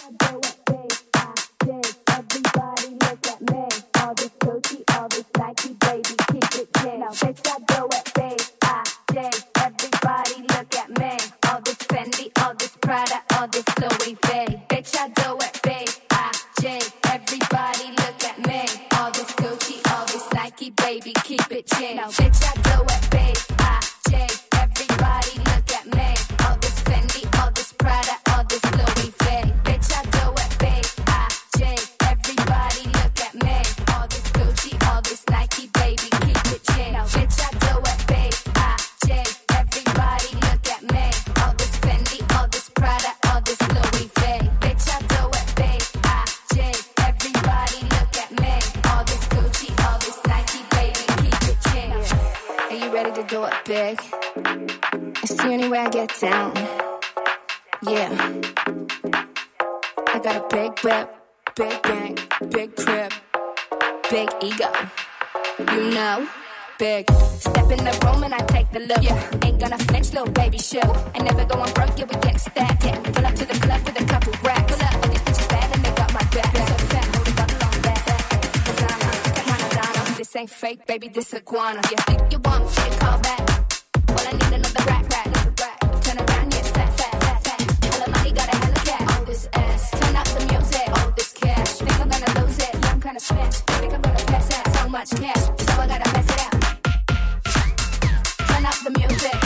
Baby, this iguana. You think you want me to call back? Well, I need another rack. Turn around, yes, fat. Hella money, got a hella cat. All this ass. Turn up the music. All this cash. Think I'm gonna lose it? Yeah, I'm kinda smashed. Think I'm gonna pass out. So much cash, so I gotta mess it out. Turn up the music.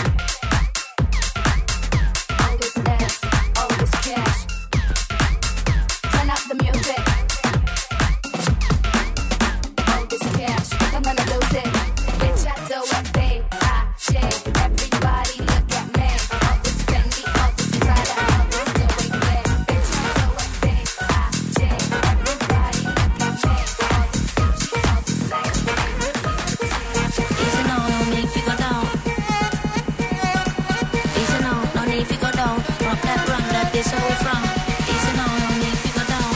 All this ass. All this cash. Turn up the music. I'm gonna lose it. Bitch, I do it, babe. I shake. Everybody look at me. All this Fendi, all this Prada, all this Louis V. Bitch, I do it, babe. I shake. Everybody look at me. All this Gucci, all this Louis. Easy now, no need to go down. Easy now, no need to go down. Rock that run, that is where we from. Easy now, no need to go down.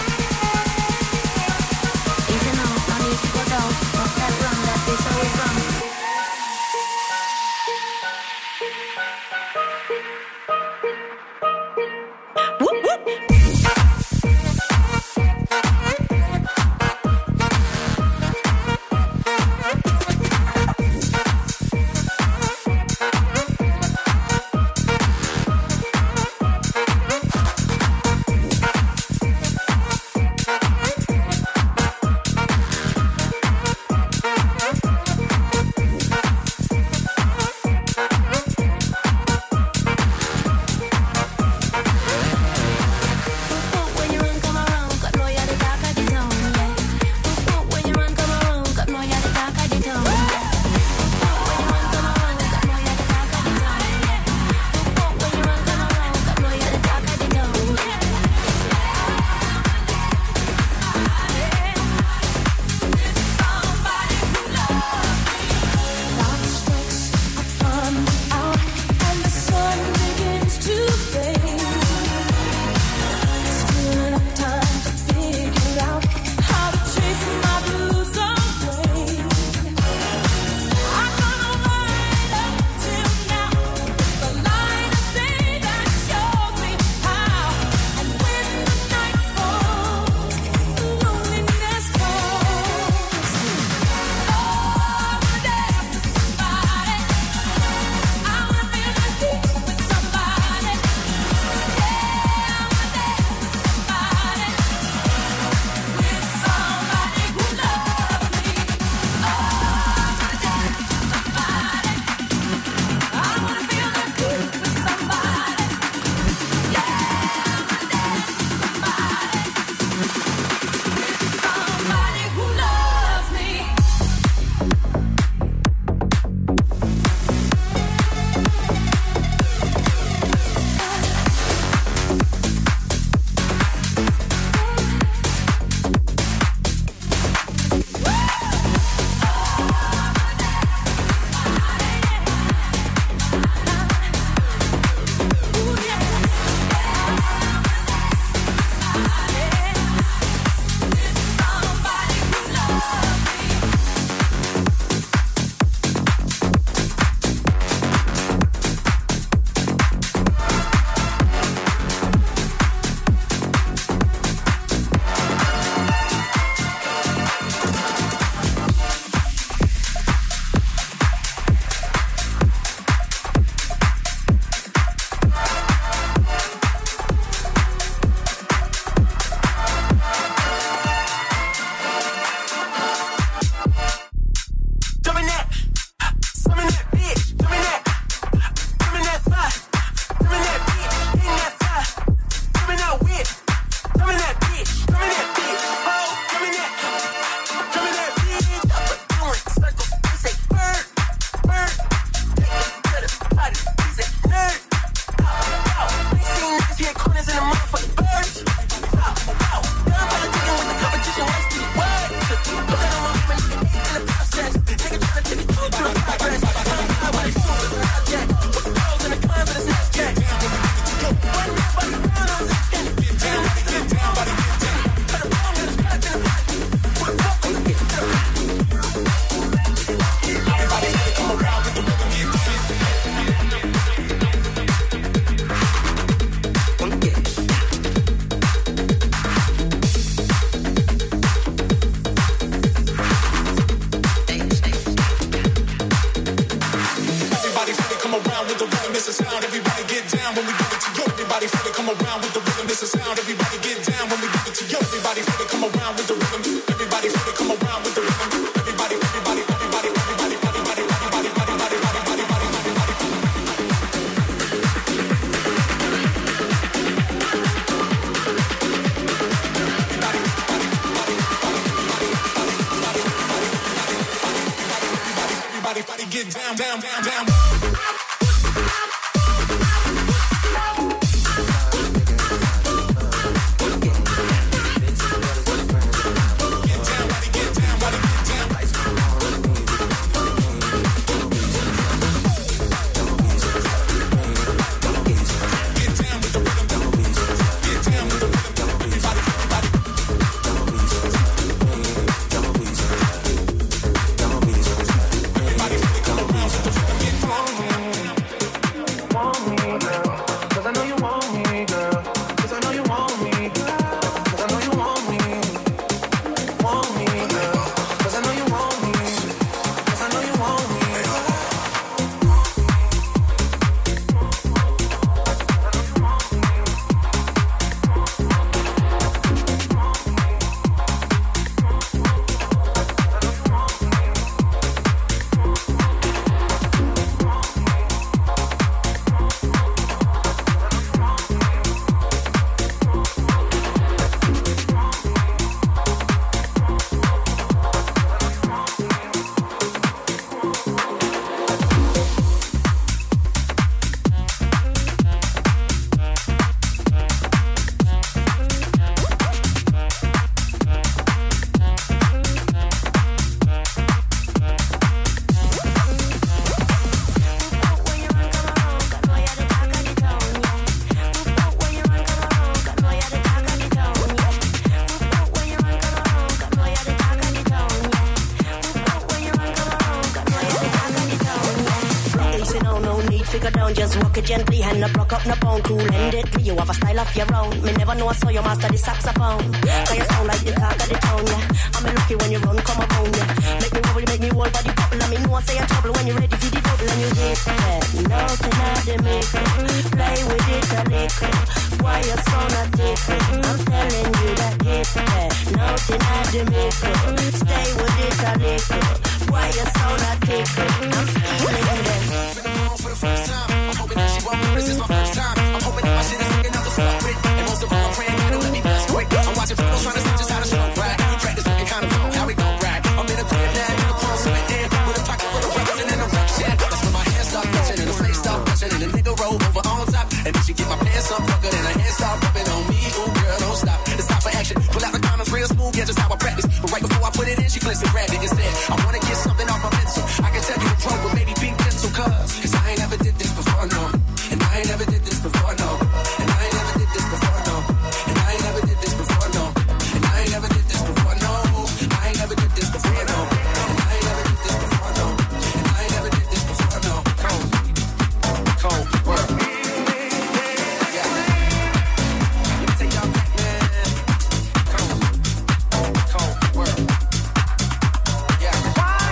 Easy now, no need to go down. Rock that run, that is where we from. for the birds. Girl, politicking with the competition, what's the word? Put it on my woman, in the process. Nigga tryna take it to the progress. Highway, project. Put the pros and the cons of the Snapchat. One nobody down on the get down, get down, body get down. Put a phone in the scratch in the pocket. Put a fuck on the get down. Everybody let it come around with the rhythm, get down. It's a sound, everybody get down when we give it to you. Everybody feel it, come around with the rhythm. It's a sound, everybody get down when we give it to you. Everybody feel it, come around with the rhythm. Everybody feel it, come around with the rhythm. Everybody, everybody, everybody, everybody, everybody, everybody, everybody, everybody, everybody get down, down, down, down. Just walk it gently, hand up, rock up, no bone, cool, end it. You have a style of your own. Me never know I saw your master the saxophone. Cause you sound like the talk of the town, yeah. I'm lucky when you run, come around, yeah. Make me wobble, make me whole body bubble. And me know I say you're trouble when you're ready for the double. And you hit that, nothing I the make. Play with it a little. Why you so not different? I'm telling you that hit that, nothing I the make. Stay with it a little. Why you so not different? I'm feeling that. For the first time, I'm hoping that she won't know this is my first time. I'm hoping that my shit is looking out the fuck with. And most of all, I'm praying God to let me pass quick. I'm watching people trying to see just how to show right. Practice looking kind of low, how we gon' ride. I'm in a crib now, in a palm sweating. With a pocket full of rubbers and in a rock shack. That's when my hands start touching and the face start touching. And the nigga roll over on top. And then she get my pants up fucker. Then her hands start rubbing on me. Ooh, girl, don't stop. It's time for action. Pull out the condoms real smooth, yeah, just how I practice. But right before I put it in, she flips and grabbed it and said, I wanna get something off my pencil. I can tell you the pro, but maybe be gentle, cause I ain't never did this before, no. And I ain't never did this before, no. And I ain't never did this before, no. And I ain't never did this before, no. And I ain't never did this before, no. I ain't never did this before, no. And I ain't never did this before, no. And I ain't never did this before, no. Cold work. Yeah. Let me take y'all back, man. Cold work. Yeah.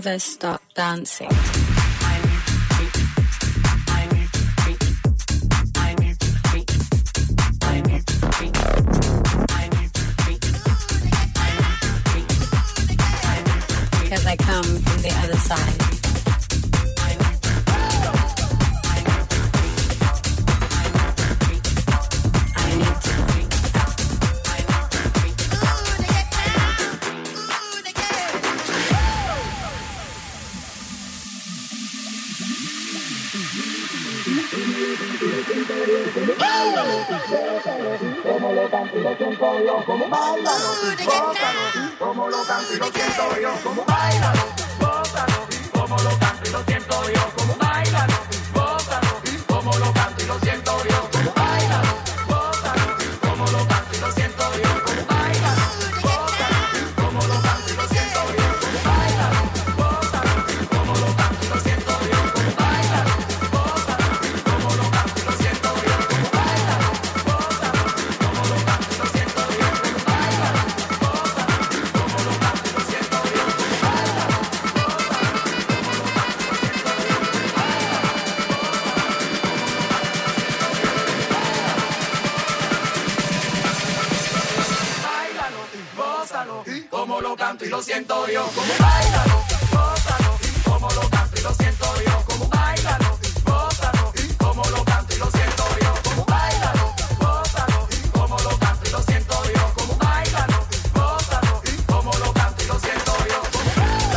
never stop dancing. Because I come from the other side. Como lo canto y lo siento yo, como bailalo, gózalo, como lo canto y lo siento yo, como bailalo, gózalo, como lo canto y lo siento yo, como bailalo, gózalo, como lo canto y lo siento yo, como bailalo, gózalo, como lo canto y lo siento yo, como bailalo, gózalo, como lo canto y lo siento yo, como bailalo, gózalo, como lo canto y lo siento yo, como bailalo, gózalo, como lo canto y lo siento yo, como bailalo, gózalo, como lo canto y lo siento yo, como bailalo, gózalo, como lo canto y lo siento yo, como bailalo, gózalo, como lo canto y lo siento yo, como bailalo, gózalo, como lo canto y lo siento yo, como bailalo, gózalo, como lo canto y lo siento yo, como bailalo, gózalo, como lo canto y lo siento yo, como bailalo, gózalo, como lo canto y lo siento yo, como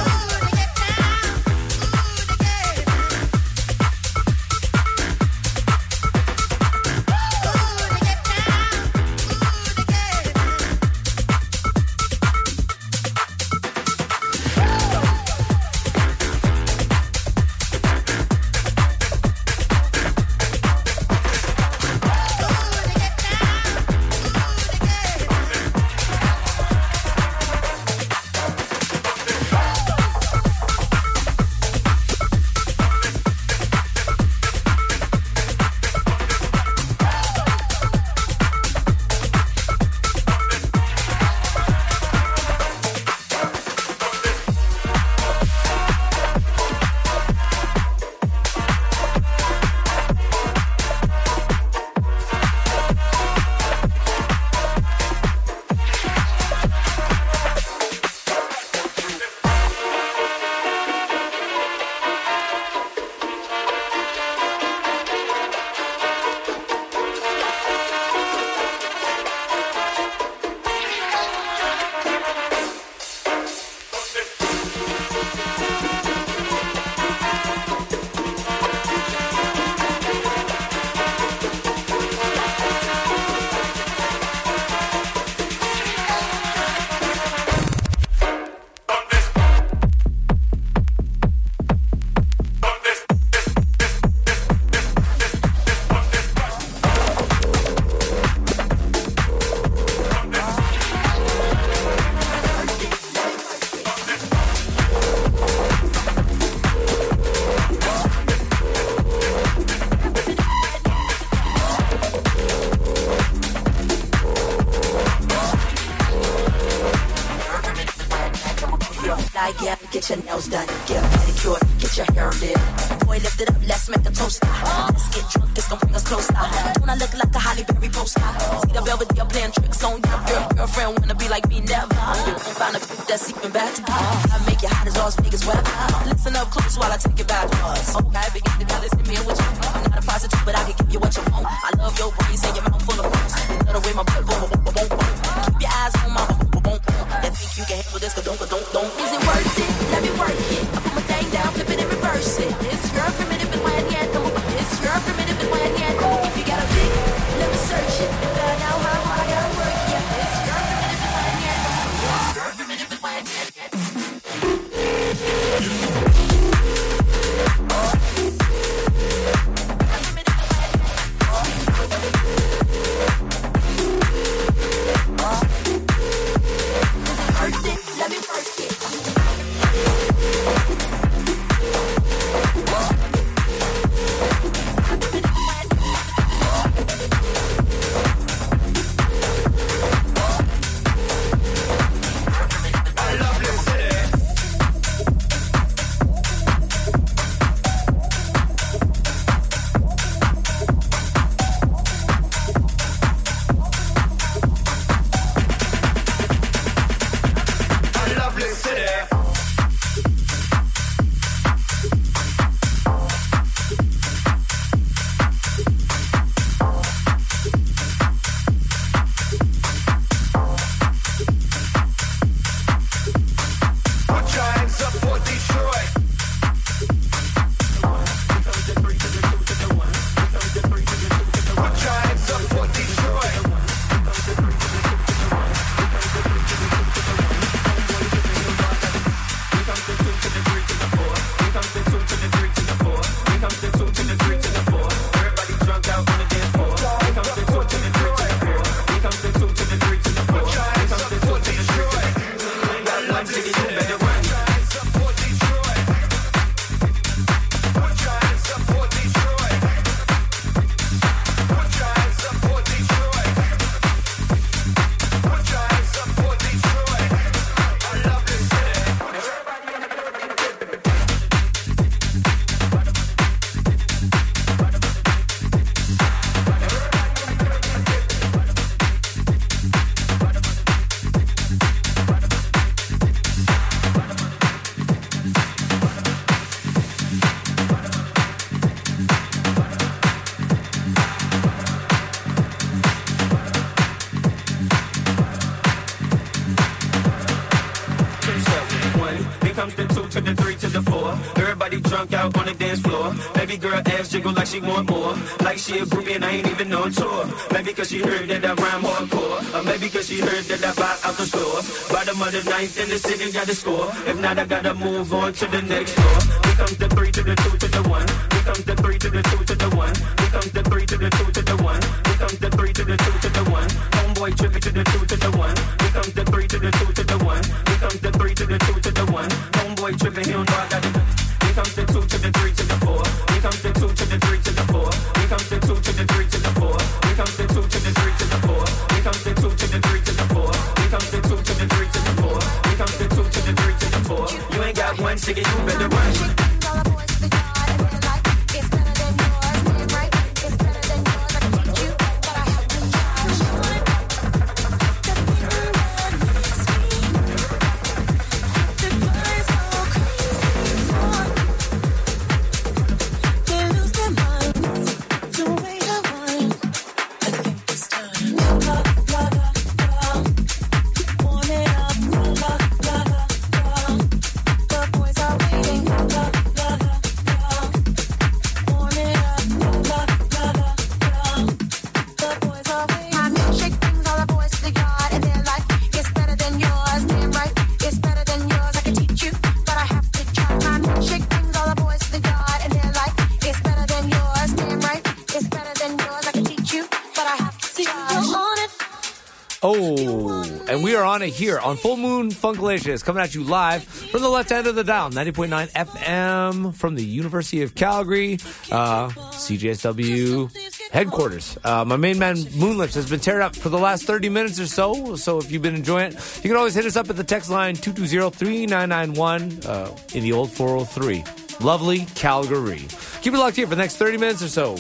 Yeah, get your nails done, get a pedicure, get your hair did. Boy, lift it up, let's make a toast. Let's get drunk, it's gonna bring us closer. Don't I look like a Halle Berry poster? See the Belvedere playing tricks on you. Your girlfriend wanna be like me, never. You won't find a group that's even better. I make you hot as Las Vegas weather. Listen up close while I take it back. Okay, begin to tell this to me and what you want. I'm not a prostitute, but I can give you what you want. I love your ways and your mouth full of phones. You love the way my blood boom, boom, boom, boom, boom. Keep your eyes on my boom, boom, boom, boom. You think you can handle this, don't. Is it worth it? Let me work it. I put my thing down, flip it and reverse it. It's your primitive and when yet. It's your primitive and when yet. If you got a big, let me search it. Find out how hard I gotta work, yeah. It's your primitive and when yet. It's your primitive and when yet. drunk out on the dance floor. Baby girl ass jiggle like she want more. Like she a groupie and I ain't even on tour. Maybe cause she heard that I rhyme hardcore. Or maybe cause she heard that I buy out the store. Bottom of the ninth in the city got the score. If not, I gotta move on to the next floor. Here comes the 3 to the 2 to the 1. Here comes the 3 to the 2 to the 1. Here comes the 3 to the 2 to the 1. Here comes the 3 to the 2 to the 1. Homeboy tripping to the 2 to the 1. Here comes the 3 to the 2 to the 1. Here comes the 3 to the 2 to the 1. Homeboy tripping, he don't know I got it. Here comes the 2 to the 3 to the 4. Here comes the 2 to the 3 to the 4. Here comes the 2 to the 3 to the 4. Here comes the 2 to the 3 to the 4. Here comes the 2 to the 3 to the 4. Here comes the 2 to the 3 to the 4. Here comes the 2 to the 3 to the 4. You ain't got one ticket, you better run. Here on Full Moon Funkalicious, coming at you live from the left end of the dial, 90.9 FM from the University of Calgary, CJSW headquarters. My main man Moonlips has been tearing up for the last 30 minutes or so. So if you've been enjoying it, you can always hit us up at the text line 220-3991 in the old 403. Lovely Calgary. Keep it locked here for the next 30 minutes or so.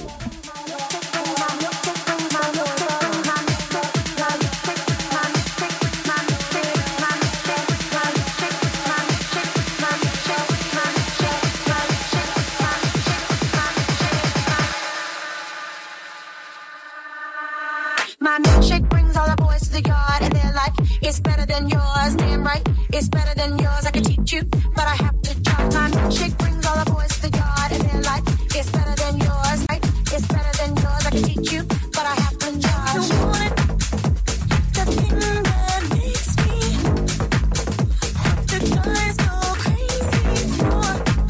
It's better than yours, damn right. It's better than yours. I can teach you, but I have to try. My milkshake brings all the boys to God, and they're like, it's better than yours, right? It's better than yours. I can teach you, but I have to try. You want it? The thing that makes me the guys go crazy for.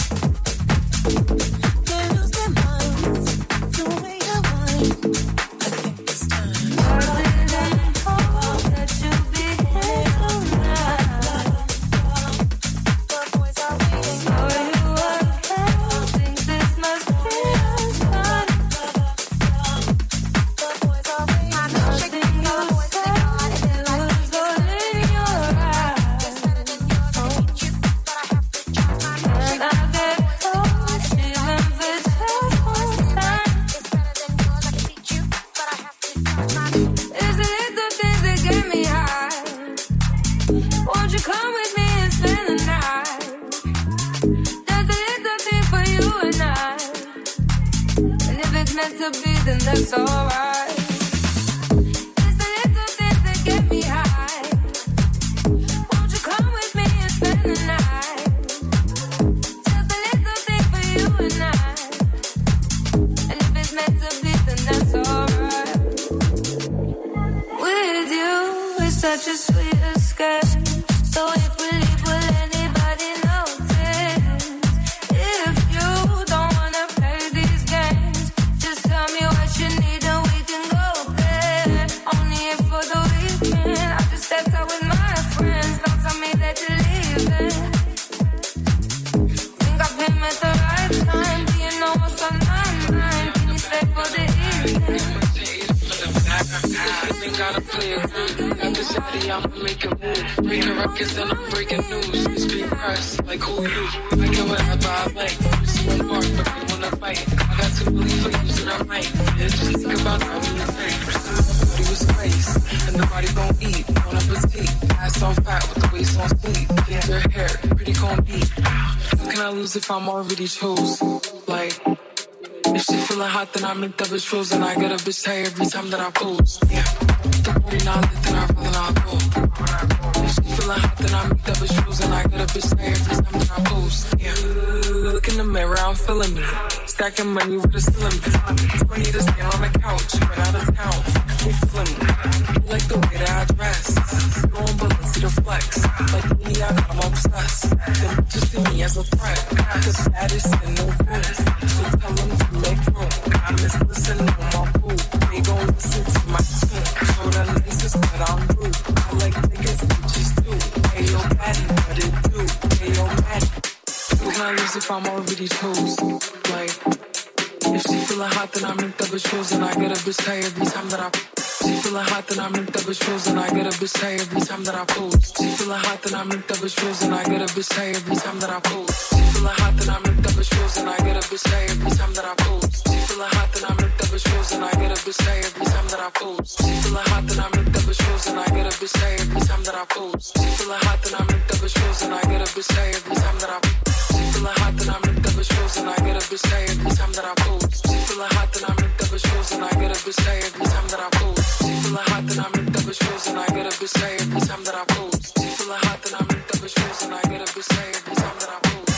They lose their minds the way I want. I think it's time. That's alright. It's the little things that get me high. Won't you come with me and spend the night? Just a little thing for you and I. And if it's meant to be, then that's alright. With you, it's such a sweet escape. So if we leave, will anybody notice? If you don't wanna play these games, just tell me what you need and we can go there. Only if for the weekend, I just stepped out with my friends. Don't tell me that you're leaving. Think I've him at the right time. Do you know what's on my mind? Can you stay for the evening? I gotta play it rude. Got this shawty, I'ma make a move. Breaking records and I'm breaking news. It's being pressed, like who you? I get whatever I like. It's one bar, but they wanna fight. I got to believe flames in our mic. Yeah, just think about how we think. Nobody was nice, and nobody gon' eat. Bon appetit. Ass on fat with the waist on sleep. Get your hair, pretty gon' beat. How can I lose if I'm already chose? Like, if she feeling hot, then I make the bitch froze. And I get a bitch tired every time that I pose. Yeah. The party not lit, then I'd rather not go. If she feeling feeling hot, then I make double shoes and I get a bitch tired every time that I post. Yeah. Look in the mirror, I'm feeling me. Stacking money with a slim bit. 20 to stand on the couch, went out of town. You feeling me? You like the way that I dress. Going balance to the flex. Like me, I'm obsessed. Them just see me as a threat. The baddest in the room. So tell them to make room. I miss listening on my boo. They gon' listen to my tune. Show the nicest that I'm rude. I like niggas bitches too. Hey yo, Patty, what it do? Hey yo, Patty. What can I lose if I'm already chose? Like, if she feeling hot, then I make double shows and I get a bitch tired every time that I. She feeling hot, then I make double shows and I get a bitch tired every time that I post. She feeling hot, then I make double shows and I get a bitch tired every time that I post. She feeling hot, then I make double shows and I get a bitch tired every time that I post. She feeling hot, then I make double shows and I get a bitch tired every time that I post. She feeling hot, then I make double shows and I get a bitch tired every time that I post. She feeling hot, then I make double shows and I get a bitch tired every time that I post. She feeling hot, then I make double shows and I get a bitch tired every time that I post. She feeling hot, then I make double shows and I get a bitch tired every time that I post. She feeling hot, then I make double shows and I get a bitch tired every time that I post. She feeling hot, then I make double shows and I get a bitch tired every time that I post.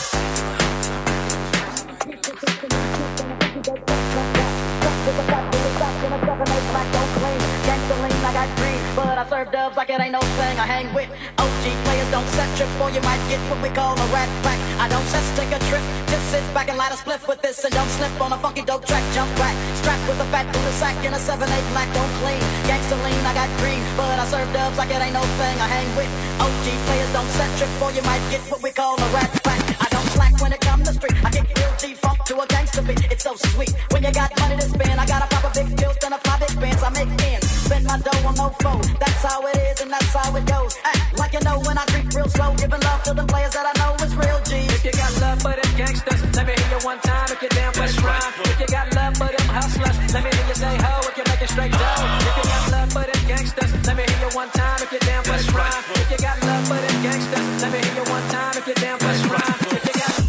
I got green, but I serve dubs like it ain't no thing. I hang with OG players, don't set trip, or you might get what we call a rat pack. I don't just take a trip, just sit back and light a spliff with this, and don't slip on a funky dope track. Jump back, strapped with a fat Buddha sack and a 7-8 black, don't clean. Gangsta lean, I got green, but I serve dubs like it ain't no thing. I hang with OG players, don't set trip, or you might get what we call a rat pack. I don't slack when it comes to street. I kick real G-funk to a gangsta beat. It's so sweet when you got money to spend. I got a pop a big pills and a 5 big bands. I make ends, spend my dough on no foe. That's how it is and that's how it goes. Like you know when I creep real slow, giving love to the players that I know is real G's. If you got love for them gangsters, let me hear you one time. If you're down for the rhyme, if you got love for them hustlers, let me hear you say ho. If you're making straight dough, if you got love for them gangsters, let me hear you one time. If you're down for the rhyme, if you got love for them gangsters, let me hear you one time. If you're down for the rhyme, if you got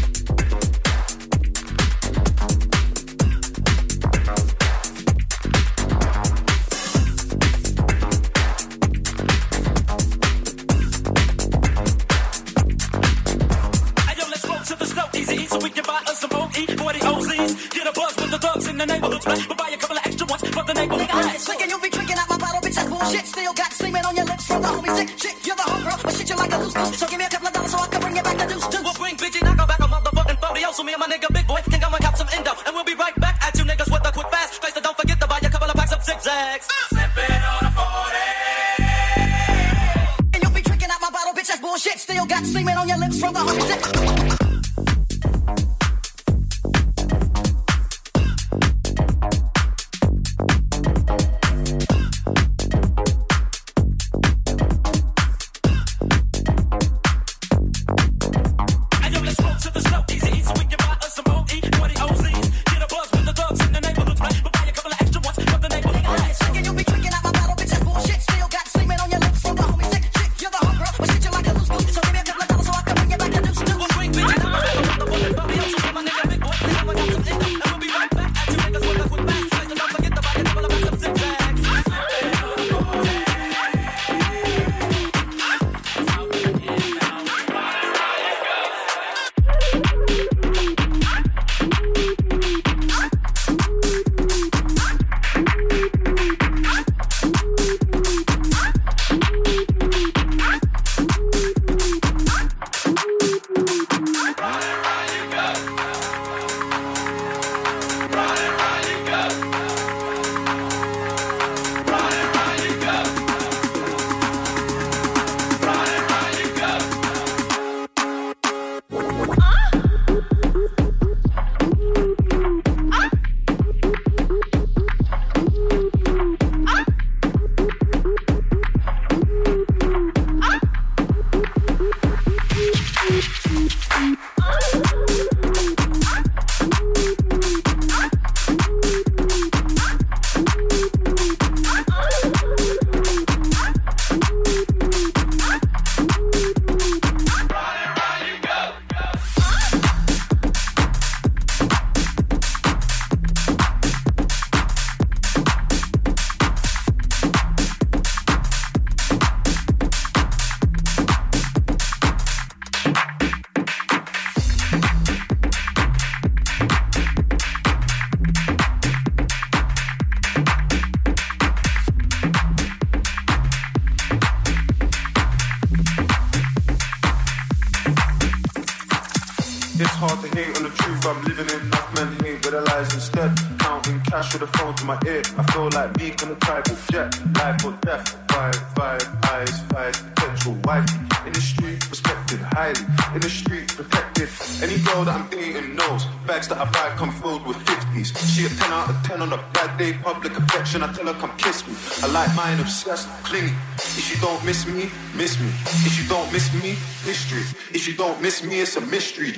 so we can buy us some OE 40 OZs. Get a buzz with the thugs in the neighborhood. We'll buy a couple of extra ones for the neighborhood. Thinking you'll be drinking out my bottle, bitch, that's bullshit. Still got semen on your lips from the homie sick shit. You're the homegirl, but shit you like a loose goose. So give me a couple of dollars so I can bring it back to deuce deuce. We'll bring bitchy, knock back a motherfucking 40. So me and my nigga Big Boy think I'm gonna cop some endo. And we'll be right back at you niggas with a quick fast face. So don't forget to buy a couple of packs of zigzags. Sipping on a 40. And you'll be drinking out my bottle, bitch, that's bullshit. Still got semen on your lips from the homie sick. I'm living in, enough men hate with their lies instead. Counting cash with a phone to my ear. I feel like me on a tribal jet. Life or death, vibe, eyes, fight, potential wife. In the street, respected highly. In the street, protected. Any girl that I'm dating knows. Bags that I buy come filled with 50s. She a 10 out of 10 on a bad day. Public affection, I tell her come kiss me. I like mine obsessed, clingy. If you don't miss me, miss me. If you don't miss me, history. If you don't miss me, it's a mystery.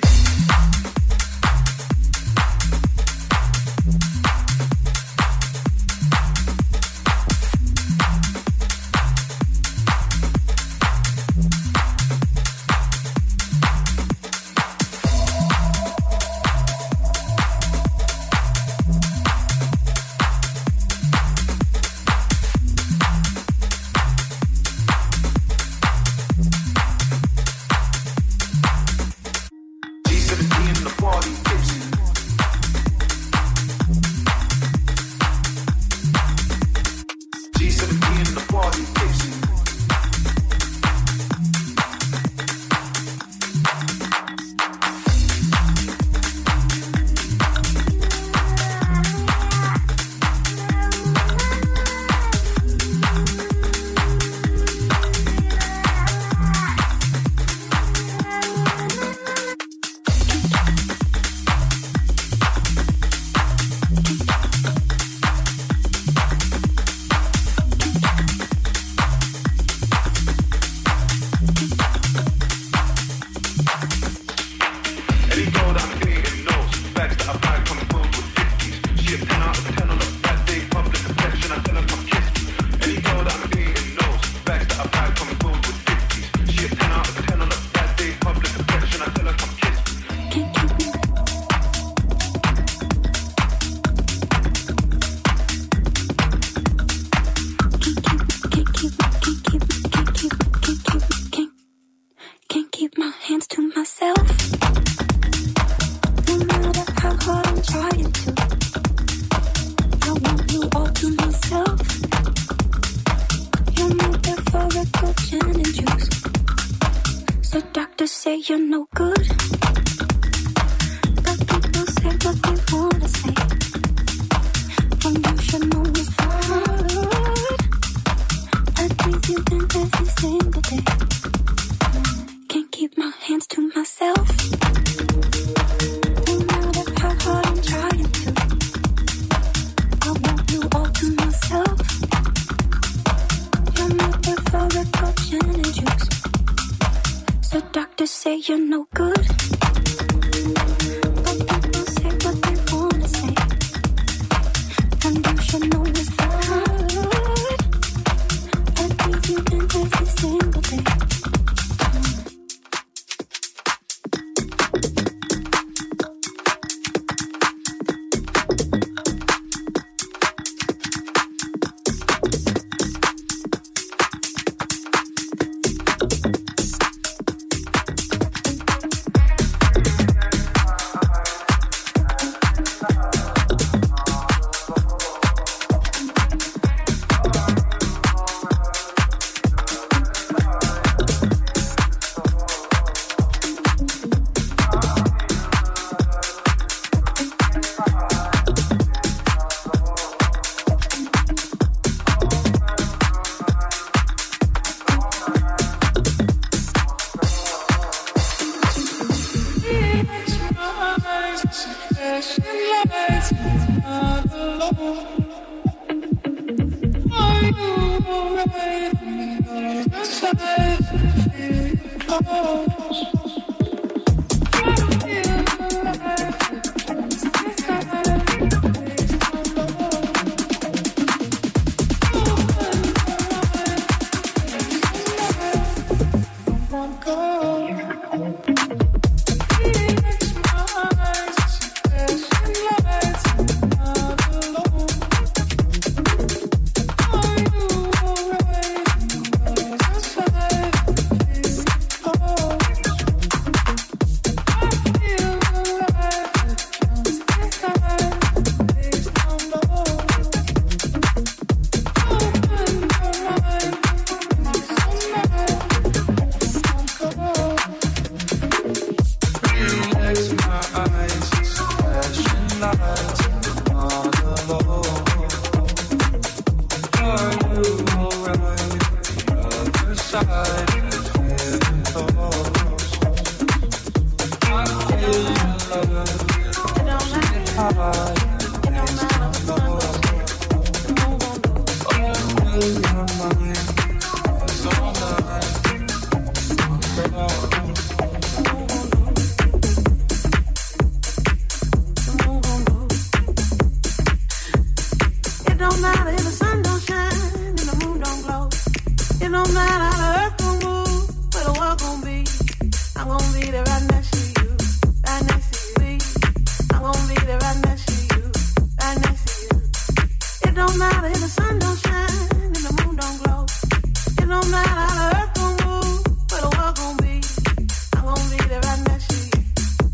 don't matter if the sun don't shine and the moon don't glow. It don't matter how the earth gon' move, where the world gon' be. I'm gon' be there right next to you, right next to you. I'm gon' be there right next to you, right next to you. It don't matter if the sun don't shine and the moon don't glow. It don't matter how the earth gon' move, where the world gon' be. I'm gon' be there right next to you.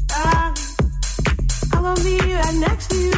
I'm gon' be right next to you.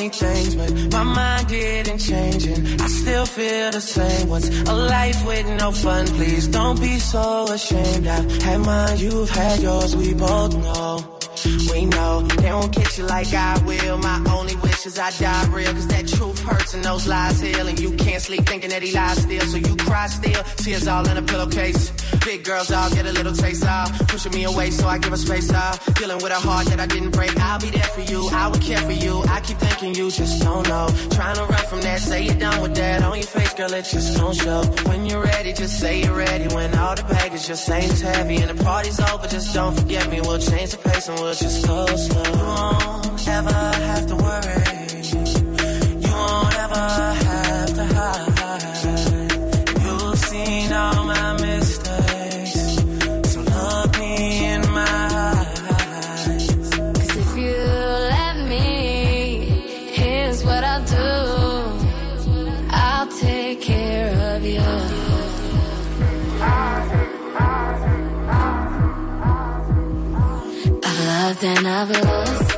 me things, but my mind didn't change, and I still feel the same. What's a life with no fun? Please don't be so ashamed. I've had mine, you've had yours, we both know. We know they won't get you like I will. My only wish is I die real, cause that truth hurts and those lies heal. And you can't sleep thinking that he lies still, so you cry still. Tears all in a pillowcase. Big girls all get a little taste off, pushing me away so I give her space off. Dealing with a heart that I didn't break. I'll be there for you, I would care for you. I keep thinking you just don't know. Trying to run from that, say you're done with that. On your face, girl, it just don't show. When you're ready, just say you're ready. When all the baggage just ain't heavy and the party's over, just don't forget me. We'll change the pace and we'll just go slow. You won't ever have to worry. You won't ever have to hide. You've seen all my mistakes, so look me in my eyes. Cause if you let me, here's what I'll do. I'll take care of you. I've loved and I've lost.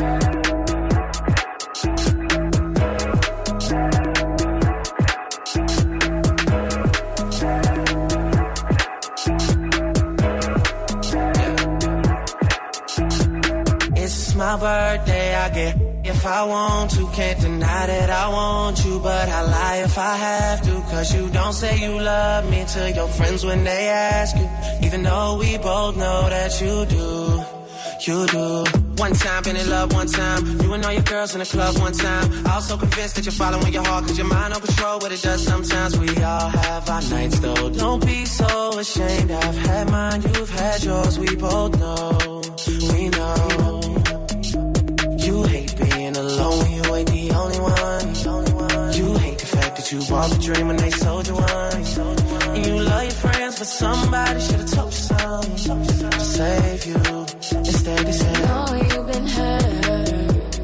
It's my birthday, I get if I want to. Can't deny that I want you, but I lie if I have to. Cause you don't say you love me to your friends when they ask you, even though we both know that you do. You do. One time, been in love one time. You and all your girls in the club one time. Also convinced that you're following your heart, cause your mind don't control what it does sometimes. We all have our nights though. Don't be so ashamed. I've had mine, you've had yours. We both know. We know. You hate being alone, you ain't the only one. You hate the fact that you bought the dream and they sold you one. And you love your friends, but somebody should've told you something to save you. Instead they said, I know you've been hurt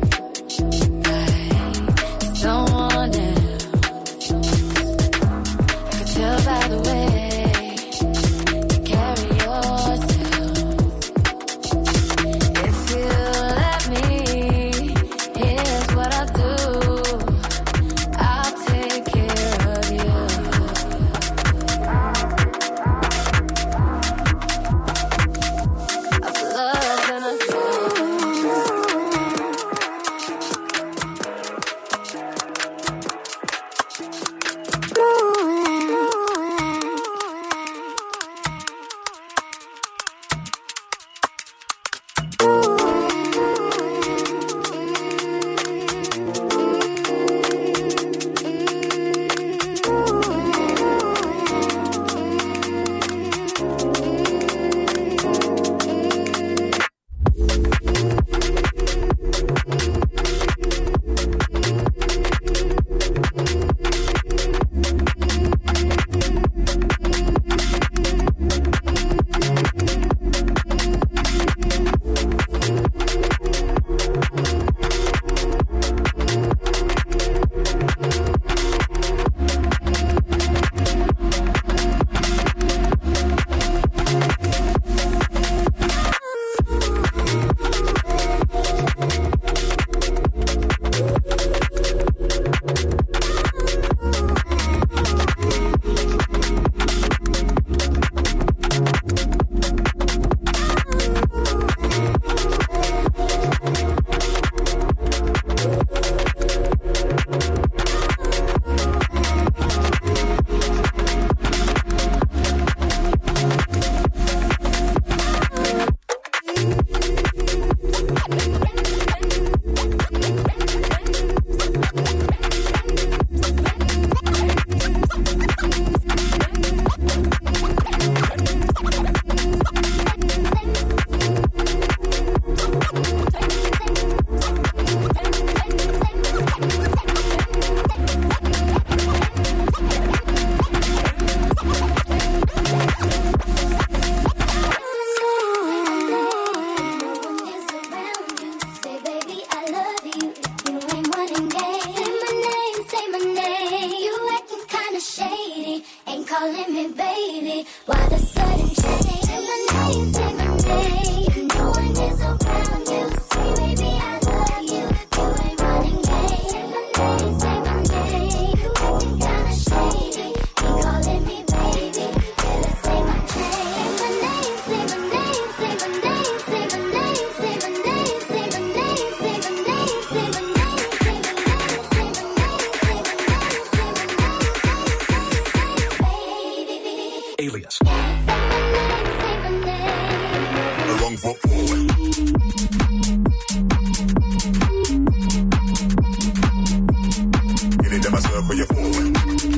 by someone else. I could tell by the way you carry yourself. If you let me, here's what I'll do. I'll take care of you. I've loved and I've calling me baby. Why the sudden change? Say my name. No one is around you. Say baby I love you. You ain't running game. Canarias. The wrong foot forward. You need them a circle you forward.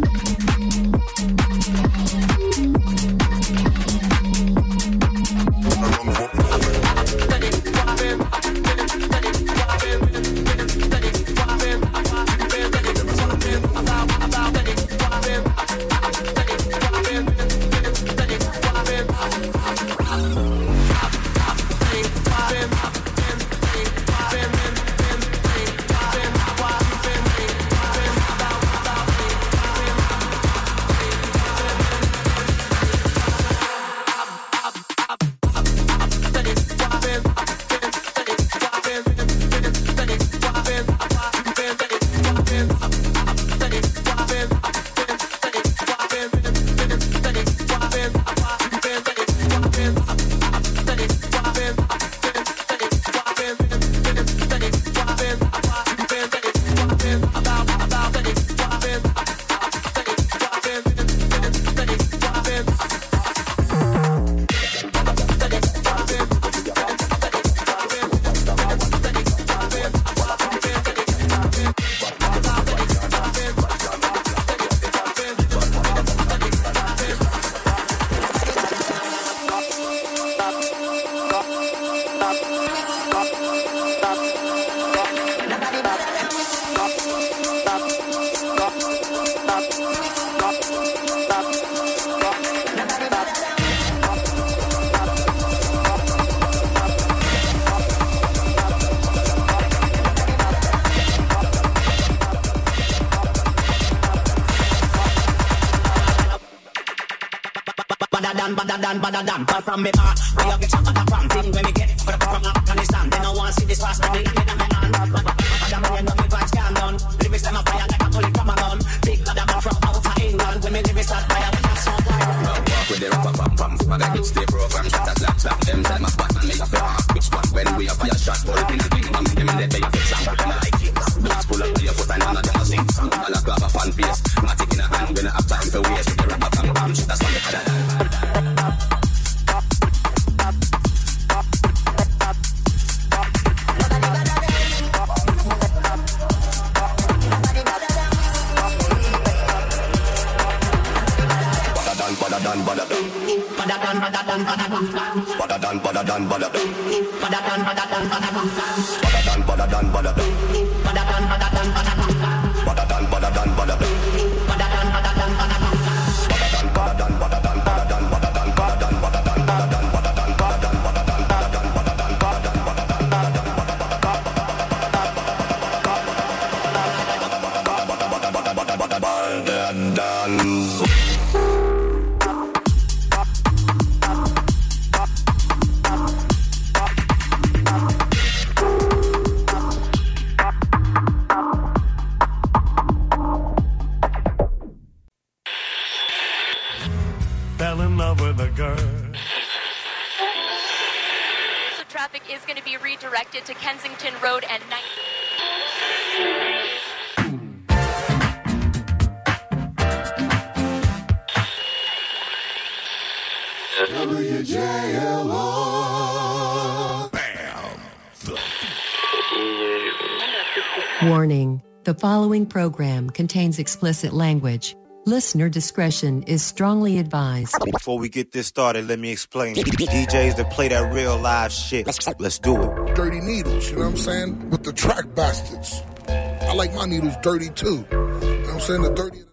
But from me bar, we all get some of the fun thing when we get from Afghanistan. They don't want to see this fast, but they get them on. Other man, you know me vibes can done. Lyrics them a fire like a bullet from a gun. Big bad man from outer England. When me lyrics start fire, we have some fire. Walk with the rapper pam pam. Swagger hits the program. Shut us slap slap. Them tell my spot and make a fair ask. Which one? When we have fire shot, pull in the big man. Give me the pay for some. And I like it. Blocks pull up to your foot and none of them a sing song. All a grab a fan face. Matic in a hand. When I have time for waste. The rapper pam pam. Shut us on the pedal. Fell in love with a girl. So traffic is going to be redirected to Kensington Road and 9. WJLO. Bam. Warning: the following program contains explicit language. Listener discretion is strongly advised. Before we get this started, let me explain. DJs that play that real live shit. Let's do it. Dirty needles, you know what I'm saying? With the track bastards. I like my needles dirty too. You know what I'm saying? The dirty.